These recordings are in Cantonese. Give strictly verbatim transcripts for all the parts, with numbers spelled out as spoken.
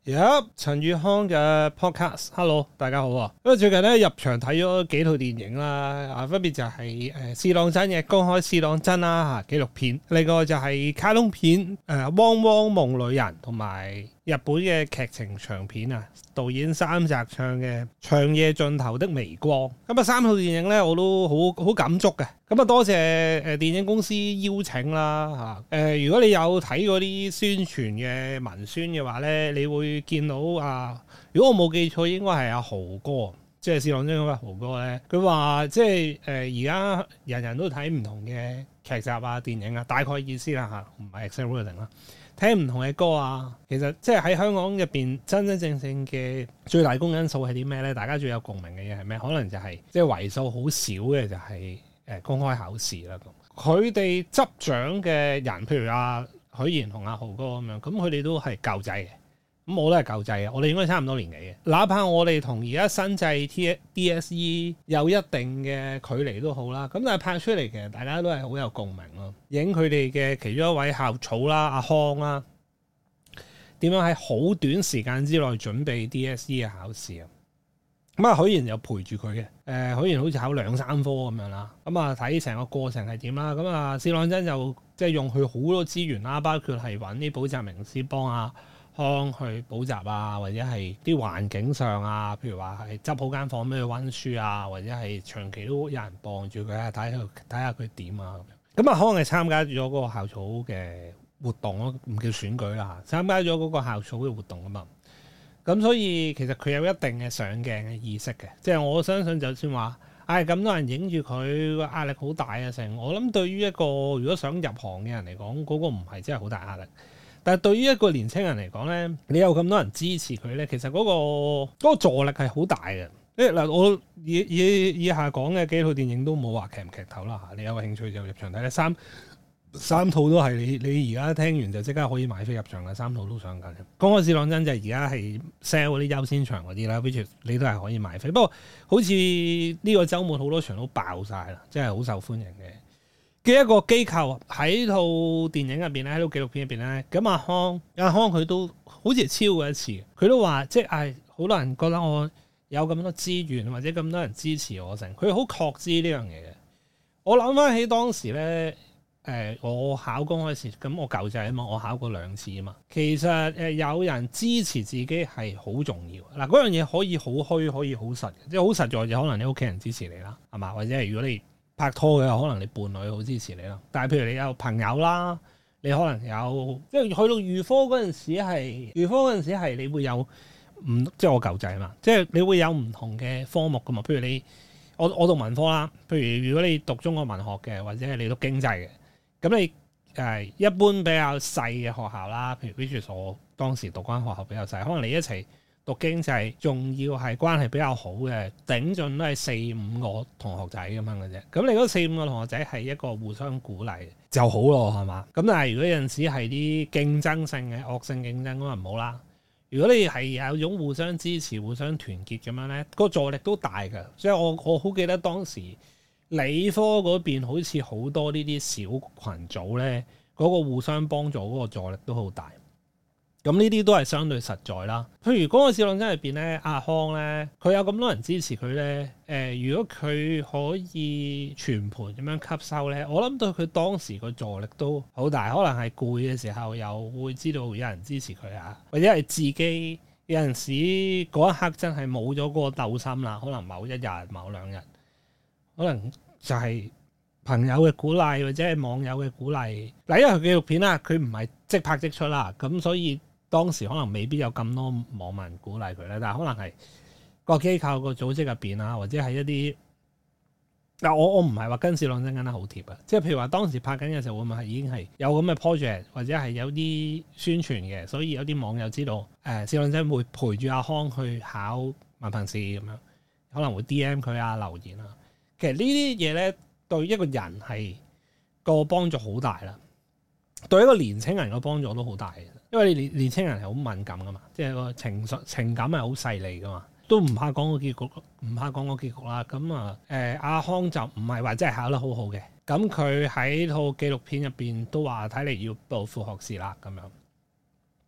有陳宇康嘅 podcast，hello， 大家好啊！因為最近咧入場睇咗幾套電影啦，啊分別就係誒試當真嘅公開試當真啦嚇紀錄片，另外就係卡通片誒、呃《汪汪夢裏人》同埋日本嘅劇情長片啊，導演三宅唱嘅《長夜盡頭的微光》。咁啊三套電影咧我都好好感觸嘅。咁啊多謝誒電影公司邀請啦嚇。誒如果你有睇嗰啲宣傳嘅文宣嘅話咧，你會見到啊，如果我冇記錯，應該係阿豪哥，即係試當真嗰個豪哥咧。佢話即係誒而家人人都睇唔同嘅劇集啊、電影啊，大概意思啦嚇，唔係 exaggerating 啦。聽唔同嘅歌啊，其實即係喺香港入邊真真正正嘅最大公因數係啲咩咧？大家最有共鳴嘅嘢係咩？可能就係、是、即係為數好少嘅就係、是、誒公開考試啦。咁佢哋執獎嘅人，譬如阿許賢同阿豪哥咁樣，咁佢哋都係舊仔嘅。咁我都係舊仔嘅，我哋應該差唔多年紀嘅。哪怕我哋同而家新制 T D S E 有一定嘅距離都好啦，咁但係拍出嚟嘅大家都係好有共鳴咯。影佢哋嘅其中一位校草啦，阿康啦，點樣喺好短時間之內準備 D S E 嘅考試啊？咁啊，許賢又陪住佢嘅，誒、呃，許賢好似考兩三科咁樣啦。咁啊，睇成個過程係點啦？咁啊，試當真就即係用佢好多資源啦，包括係揾啲補習名師幫啊。康去補習啊，或者係啲環境上啊，譬如話係執好間房俾佢溫書啊，或者係長期都有人傍住佢啊，睇下睇下佢點啊咁樣。咁啊，康係參加咗嗰個校草嘅活動咯，唔叫選舉啦，參加咗嗰個校草嘅活動啊嘛。咁所以其實佢有一定嘅上鏡嘅意識嘅，即係我相信就算話，唉咁多人影住佢個壓力好大啊成，我諗對於一個如果想入行嘅人嚟講，嗰個唔係真係好大壓力。但係對於一個年青人嚟講咧，你有咁多人支持佢咧，其實嗰、嗰個嗰個助力係好大嘅。即係嗱，我以以以下講嘅幾套電影都冇話劇唔劇透啦嚇，你有興趣就入場睇咧。三三套都係你你而家聽完就即刻可以買飛入場嘅，三套都上緊。公開試當真就而家係 sell 嗰啲優先場嗰啲啦 which 你都係可以買飛。不過好似呢個週末好多場都爆晒啦，即係好受歡迎嘅。嘅一個機構喺套電影入邊咧，喺套紀錄片入邊咧，咁阿康阿康佢都好似超過一次，佢都話即係好多人覺得我有咁多資源或者咁多人支持我成，佢好確知呢樣嘢嘅。我諗翻起當時咧，誒、呃、我考公開試，咁我舊仔啊嘛，我考過兩次啊嘛。其實誒、呃、有人支持自己係好重要。嗱，嗰樣嘢可以好虛，可以好實，即係好實在就可能你屋企人支持你啦，係嘛？或者係如果你拍拖嘅，可能你伴侶好支持你啦。但係譬如你有朋友啦，你可能有即係去到預科嗰陣時係預科嗰陣時係你會有唔即係我舊仔嘛，即係你會有唔同嘅科目噶嘛。譬如你我我讀文科啦，譬如如果你讀中國文學嘅，或者係你讀經濟嘅，咁你誒、呃、一般比較細嘅學校啦，譬如譬如我當時讀間學校比較細，可能你一齊讀經濟，仲要係關係比較好嘅，頂盡都係四五個同學仔咁樣嘅啫。咁你嗰四五個同學仔係一個互相鼓勵就好咯，係嘛？咁但係如果有陣時係啲競爭性嘅惡性競爭，咁就唔好啦。如果你係有種互相支持、互相團結咁樣咧，個助力都大㗎。所以我我好記得當時理科嗰邊好似好多呢啲小群組咧，嗰個互相幫助嗰個助力都好大。咁呢啲都係相對實在啦。譬如嗰個試當真入邊咧，阿康咧，佢有咁多人支持佢咧。誒、呃，如果佢可以全盤咁樣吸收咧，我諗對佢當時個助力都好大。可能係攰嘅時候，又會知道有人支持佢啊，或者係自己有陣時嗰一刻真係冇咗嗰個鬥心啦。可能某一日、某兩日，可能就係朋友嘅鼓勵，或者係網友嘅鼓勵。嗱，因為佢紀錄片啦，佢唔係即拍即出啦，咁所以當時可能未必有咁多網民鼓勵佢咧，但係可能係個機構個組織入邊啊，或者係一啲嗱，我我唔係話跟試當真跟得好貼啊，即係譬如話當時拍緊嘅時候，會唔會係已經係有咁嘅 project，或者係有啲宣傳嘅，所以有啲網友知道誒試當真會陪住阿康去考文憑試咁樣，可能會 D M 佢啊，留言啊。其實呢啲嘢咧對一個人係個幫助好大啦，對一個年青人個幫助都好大嘅。因為你年年青人係好敏感噶嘛，即係個情緒情感係好細膩噶嘛，都唔怕講個結局，唔怕講個結局啦。咁啊，誒阿康就唔係話真係考得好好嘅，咁佢喺套紀錄片入邊都話睇嚟要報副學士啦咁樣。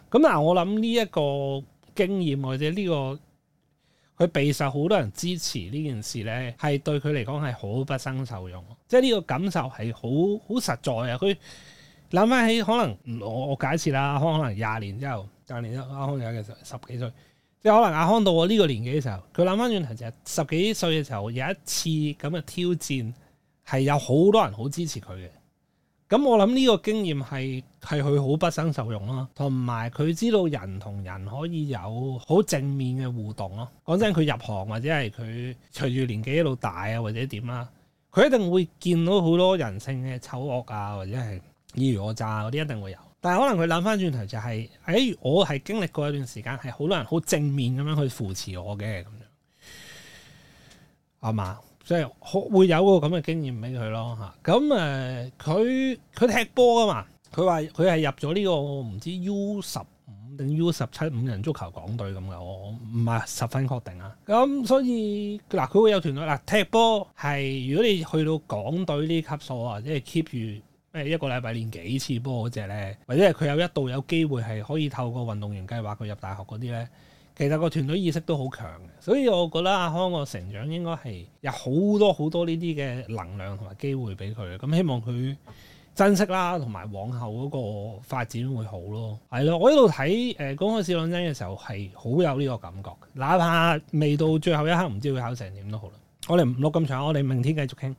咁但係我諗呢一個經驗或者呢個佢備受好多人支持呢件事咧，係對佢嚟講係好不生受用。即係呢個感受係好好實在啊！佢諗翻起可能我我假設啦，阿康可能廿年之後，廿年之後阿康有嘅時候十幾歲，即係可能阿康到我呢個年紀嘅時候，佢諗翻轉頭就係十幾歲嘅時候有一次咁嘅挑戰，係有好多人好支持佢嘅。咁我諗呢個經驗係係佢好不生受用咯，同埋佢知道人同人可以有好正面嘅互動咯。講真，佢入行或者係佢隨住年紀一路大啊，或者點啦，佢一定會見到好多人性嘅醜惡啊，或者係爾虞我詐嗰啲一定會有。但係可能佢諗翻轉頭就係、是，誒、哎、我係經歷過一段時間係好多人好正面咁樣去扶持我嘅咁樣，係嘛？即係會有個咁嘅經驗俾佢咯嚇，咁誒佢佢踢波啊嘛，佢話佢係入咗呢個唔知 U 十五定 U 十七五人足球港隊咁嘅，我唔係十分確定啊。咁所以嗱佢會有團隊嗱踢波係，如果你去到港隊呢級數啊，即係 keep 住誒一個禮拜練幾次波嗰隻咧，或者係佢有一度有機會係可以透過運動員計劃佢入大學嗰啲咧。其實個團隊意識都好強嘅，所以我覺得阿康個成長應該係有好多好多呢啲嘅能量同埋機會俾佢，咁希望佢珍惜啦，同埋往後嗰個發展會好咯。係咯，我喺度睇誒公開試當真嘅時候係好有呢個感覺，哪怕未到最後一刻唔知會考成點都好啦。我哋唔錄咁長，我哋明天繼續傾。